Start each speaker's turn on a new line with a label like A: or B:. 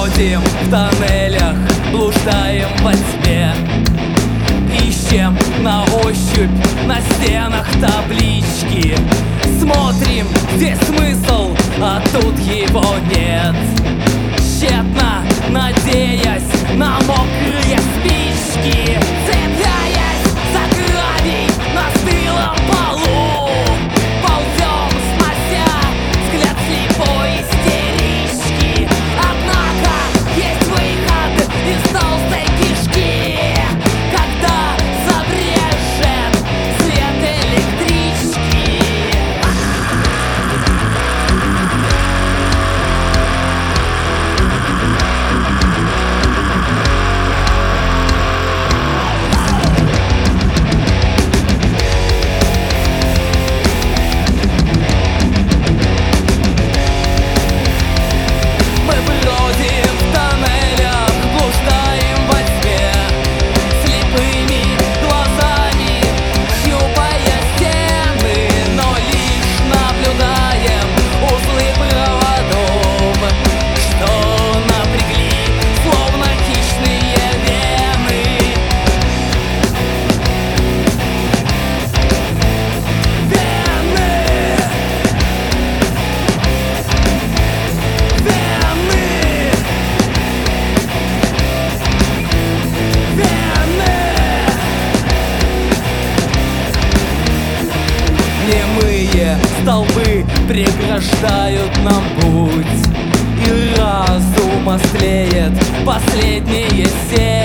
A: бродим в тоннелях, блуждаем во тьме, ищем на ощупь на стенах таблички, смотрим, где смысл, а тут его нет, тщетно надеясь на мокрые спички, цепляясь за гравий на стылом полу, ползем, снося взгляд слепой истерички. Однако есть выход из толстой кишки, когда забрежет свет электрички. Мы бродим в тоннелях, блуждаем во тьме, слепыми глазами щупая стены, но лишь наблюдаем узлы проводов, что напрягли, словно хищные вены. Немые столбы преграждают нам путь, и разум остлеет последние сеть.